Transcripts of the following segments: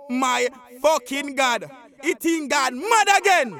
my fucking God. It ain't God mad again.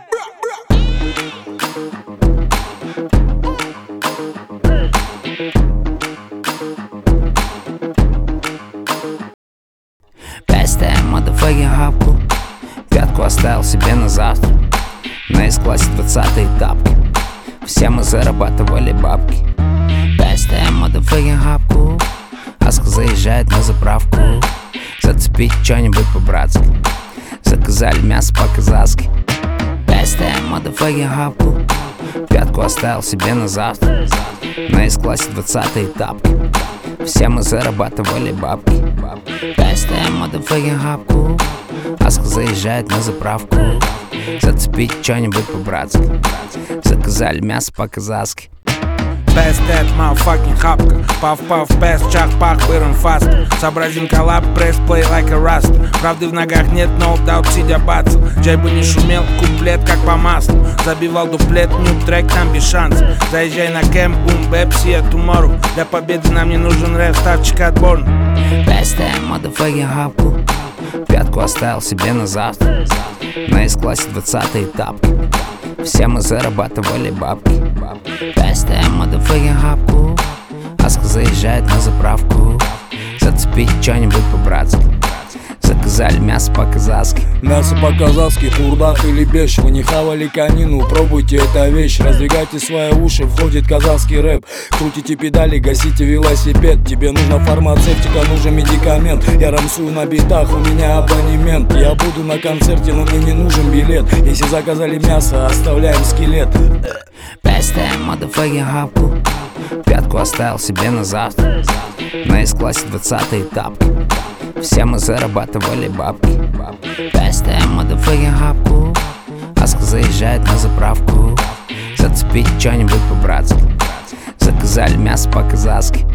Пестаем motherfucking хапку. Пятку оставил себе на завтра. На S-классе 20-е тапки. Все мы зарабатывали бабки. Пестаем motherfucking хапку. Аска заезжает на заправку. Зацепить что-нибудь по-братски. Заказали мясо по-казахски. Пестаем motherfucking хапку. Пятку оставил себе на завтра. На S-классе 20-е тапки. Все мы зарабатывали бабки. Пестаем motherfucking хапку. Аска заезжает на заправку. Зацепить что-нибудь по-братски. Заказали мясо по-казахски. Best that motherfucking хапка. Пав-пав, best, чах-пах, быром фаст. Сообразим коллаб, пресс, play like a rust. Правды в ногах нет, no doubt, сидя бацал. Джай бы не шумел, куплет как по маслу. Забивал дуплет, нюб трек, там без шансов. Заезжай на кэмп, бум, бэп, see tomorrow. Для победы нам не нужен рэп, ставчик отборный. Best that motherfucking хапку. Пятку оставил себе на завтра. На S-классе 20-е тапки. Все мы зарабатывали бабки. Пестаем motherfucking хапку. Аска заезжает на заправку. Зацепить что-нибудь по-братски. Заказали мясо по-казахски. Мясо по-казахски, хурдах или беш. Вы не хавали конину, пробуйте, это вещь. Раздвигайте свои уши, входит казахский рэп. Крутите педали, гасите велосипед. Тебе нужна фармацевтика, нужен медикамент. Я рамсую на битах, у меня абонемент. Я буду на концерте, но мне не нужен билет. Если заказали мясо, оставляем скелет. Пестаем motherfucking хапку. Пятку оставил себе на завтра. На S-классе 20-е тапки. Все мы зарабатывали бабки. Пестаем motherfucking хапку. Аска заезжает на заправку. Зацепить что-нибудь по-братски. Заказали мясо по-казахски.